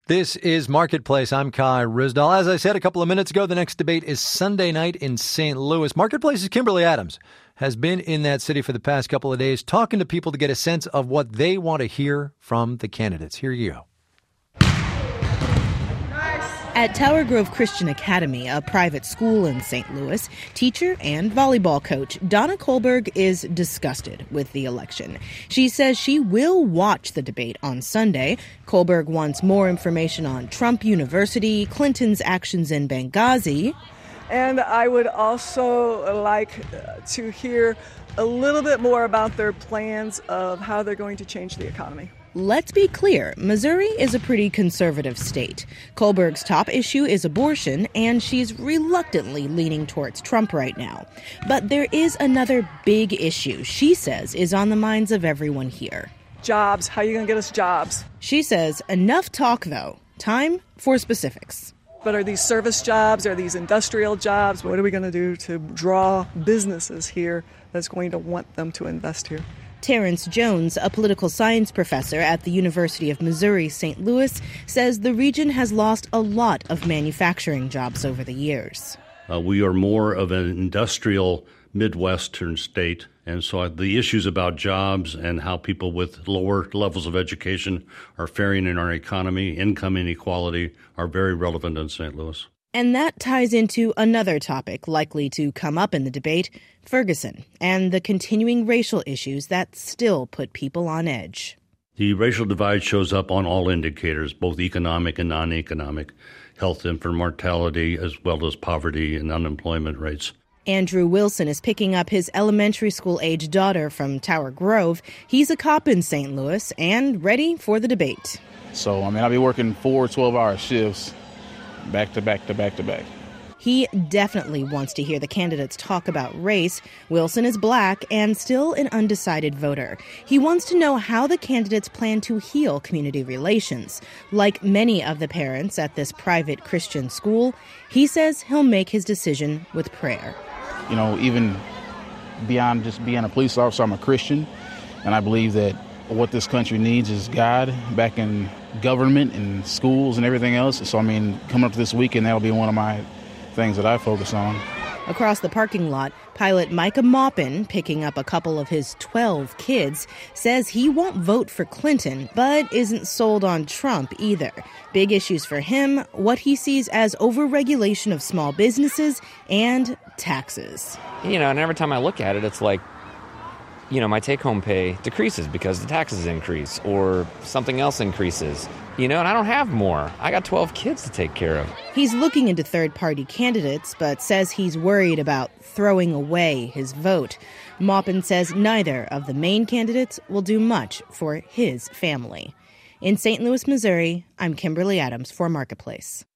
This is Marketplace. I'm Kai Ryssdal. As I said a couple of minutes ago, the next debate is Sunday night in St. Louis. Marketplace's Kimberly Adams has been in that city for the past couple of days, talking to people to get a sense of what they want to hear from the candidates. Here you go. At Tower Grove Christian Academy, a private school in St. Louis, teacher and volleyball coach Donna Kohlberg is disgusted with the election. She says she will watch the debate on Sunday. Kohlberg wants more information on Trump University, Clinton's actions in Benghazi. And I would also like to hear a little bit more about their plans of how they're going to change the economy. Let's be clear, Missouri is a pretty conservative state. Kohlberg's top issue is abortion, and she's reluctantly leaning towards Trump right now. But there is another big issue she says is on the minds of everyone here. Jobs. How are you going to get us jobs? She says, enough talk, though. Time for specifics. But are these service jobs? Are these industrial jobs? What are we going to do to draw businesses here that's going to want them to invest here? Terrence Jones, a political science professor at the University of Missouri St. Louis, says the region has lost a lot of manufacturing jobs over the years. We are more of an industrial Midwestern state, and so the issues about jobs and how people with lower levels of education are faring in our economy, income inequality, are very relevant in St. Louis. And that ties into another topic likely to come up in the debate, Ferguson, and the continuing racial issues that still put people on edge. The racial divide shows up on all indicators, both economic and non-economic, health infant mortality, as well as poverty and unemployment rates. Andrew Wilson is picking up his elementary school-age daughter from Tower Grove. He's a cop in St. Louis and ready for the debate. So, I'll be working 4 12-hour shifts. Back to back to back to back. He definitely wants to hear the candidates talk about race. Wilson is black and still an undecided voter. He wants to know how the candidates plan to heal community relations. Like many of the parents at this private Christian school, he says he'll make his decision with prayer. Even beyond just being a police officer, I'm a Christian, and I believe that what this country needs is God back in government and schools and everything else. So, coming up to this weekend, that'll be one of my things that I focus on. Across the parking lot, pilot Micah Maupin, picking up a couple of his 12 kids, says he won't vote for Clinton, but isn't sold on Trump either. Big issues for him, what he sees as overregulation of small businesses and taxes. And every time I look at it, it's like, my take-home pay decreases because the taxes increase or something else increases, and I don't have more. I got 12 kids to take care of. He's looking into third-party candidates, but says he's worried about throwing away his vote. Maupin says neither of the main candidates will do much for his family. In St. Louis, Missouri, I'm Kimberly Adams for Marketplace.